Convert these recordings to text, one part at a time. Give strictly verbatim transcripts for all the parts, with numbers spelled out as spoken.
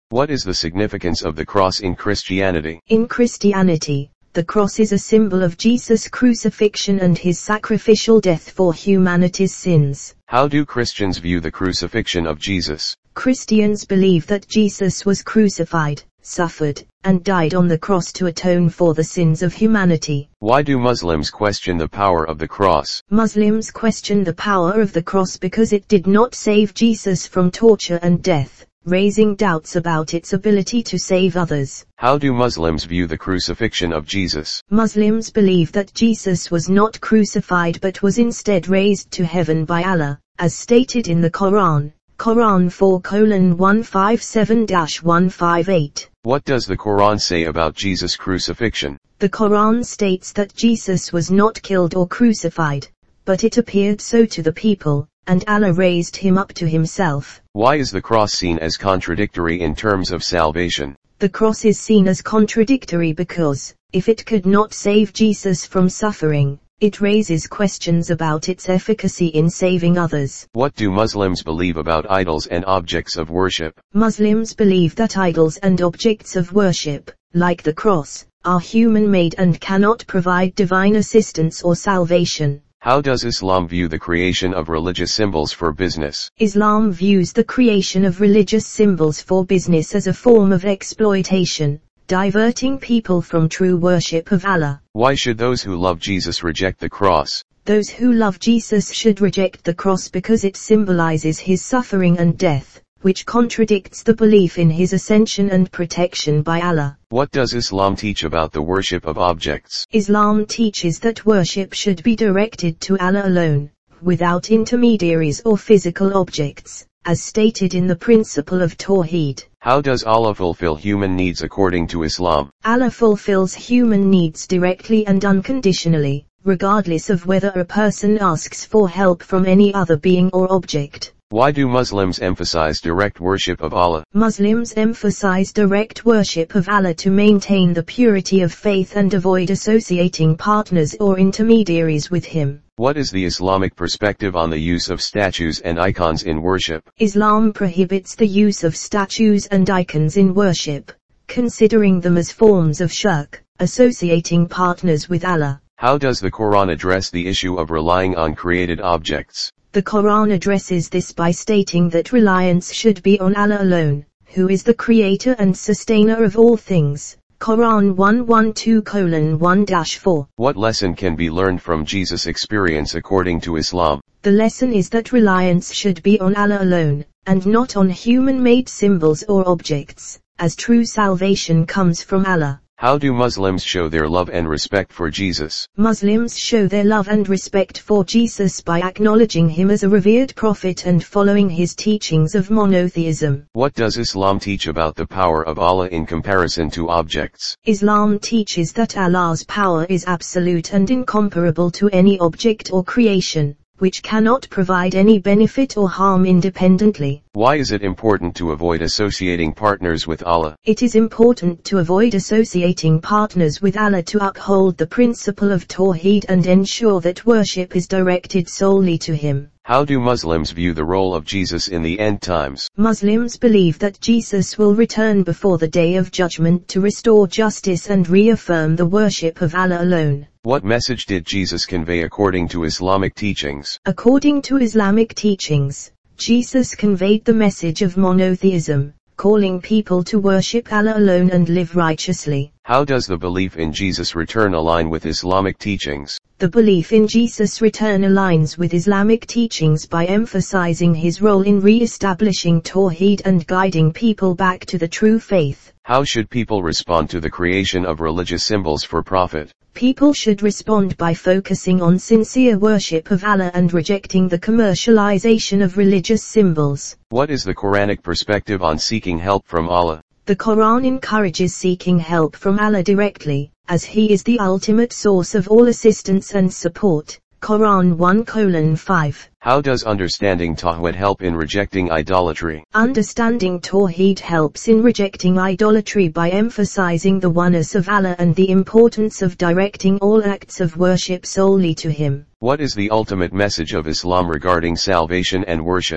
What is the significance of the cross in Christianity? In Christianity, the cross is a symbol of Jesus' crucifixion and his sacrificial death for humanity's sins. How do Christians view the crucifixion of Jesus? Christians believe that Jesus was crucified, suffered, and died on the cross to atone for the sins of humanity. Why do Muslims question the power of the cross? Muslims question the power of the cross because it did not save Jesus from torture and death, raising doubts about its ability to save others. How do Muslims view the crucifixion of Jesus? Muslims believe that Jesus was not crucified but was instead raised to heaven by Allah, as stated in the Quran. Quran four colon one fifty-seven dash one fifty-eight. What does the Quran say about Jesus' crucifixion? The Quran states that Jesus was not killed or crucified, but it appeared so to the people, and Allah raised him up to himself. Why is the cross seen as contradictory in terms of salvation? The cross is seen as contradictory because, if it could not save Jesus from suffering, it raises questions about its efficacy in saving others. What do Muslims believe about idols and objects of worship? Muslims believe that idols and objects of worship, like the cross, are human-made and cannot provide divine assistance or salvation. How does Islam view the creation of religious symbols for business? Islam views the creation of religious symbols for business as a form of exploitation, diverting people from true worship of Allah. Why should those who love Jesus reject the cross? Those who love Jesus should reject the cross because it symbolizes his suffering and death, which contradicts the belief in his ascension and protection by Allah. What does Islam teach about the worship of objects? Islam teaches that worship should be directed to Allah alone, without intermediaries or physical objects, as stated in the principle of Tawheed. How does Allah fulfill human needs according to Islam? Allah fulfills human needs directly and unconditionally, regardless of whether a person asks for help from any other being or object. Why do Muslims emphasize direct worship of Allah? Muslims emphasize direct worship of Allah to maintain the purity of faith and avoid associating partners or intermediaries with him. What is the Islamic perspective on the use of statues and icons in worship? Islam prohibits the use of statues and icons in worship, considering them as forms of shirk, associating partners with Allah. How does the Quran address the issue of relying on created objects? The Quran addresses this by stating that reliance should be on Allah alone, who is the creator and sustainer of all things. Quran one twelve colon one dash four. What lesson can be learned from Jesus' experience according to Islam? The lesson is that reliance should be on Allah alone, and not on human-made symbols or objects, as true salvation comes from Allah. How do Muslims show their love and respect for Jesus? Muslims show their love and respect for Jesus by acknowledging him as a revered prophet and following his teachings of monotheism. What does Islam teach about the power of Allah in comparison to objects? Islam teaches that Allah's power is absolute and incomparable to any object or creation, which cannot provide any benefit or harm independently. Why is it important to avoid associating partners with Allah? It is important to avoid associating partners with Allah to uphold the principle of Tawheed and ensure that worship is directed solely to him. How do Muslims view the role of Jesus in the end times? Muslims believe that Jesus will return before the Day of Judgment to restore justice and reaffirm the worship of Allah alone. What message did Jesus convey according to Islamic teachings? According to Islamic teachings, Jesus conveyed the message of monotheism, calling people to worship Allah alone and live righteously. How does the belief in Jesus' return align with Islamic teachings? The belief in Jesus' return aligns with Islamic teachings by emphasizing his role in re-establishing Tawheed and guiding people back to the true faith. How should people respond to the creation of religious symbols for profit? People should respond by focusing on sincere worship of Allah and rejecting the commercialization of religious symbols. What is the Quranic perspective on seeking help from Allah? The Quran encourages seeking help from Allah directly, as he is the ultimate source of all assistance and support. Quran one colon five. How does understanding Tawhid help in rejecting idolatry? Understanding Tawheed helps in rejecting idolatry by emphasizing the oneness of Allah and the importance of directing all acts of worship solely to him. What is the ultimate message of Islam regarding salvation and worship?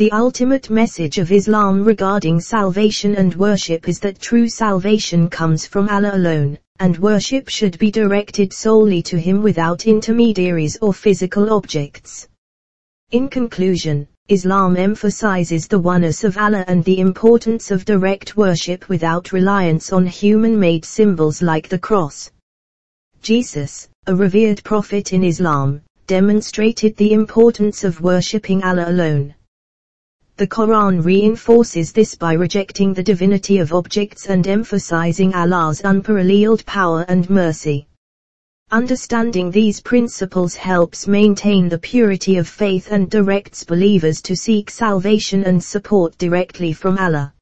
The ultimate message of Islam regarding salvation and worship is that true salvation comes from Allah alone, and worship should be directed solely to Him without intermediaries or physical objects. In conclusion, Islam emphasizes the oneness of Allah and the importance of direct worship without reliance on human-made symbols like the cross. Jesus, a revered prophet in Islam, demonstrated the importance of worshipping Allah alone. The Quran reinforces this by rejecting the divinity of objects and emphasizing Allah's unparalleled power and mercy. Understanding these principles helps maintain the purity of faith and directs believers to seek salvation and support directly from Allah.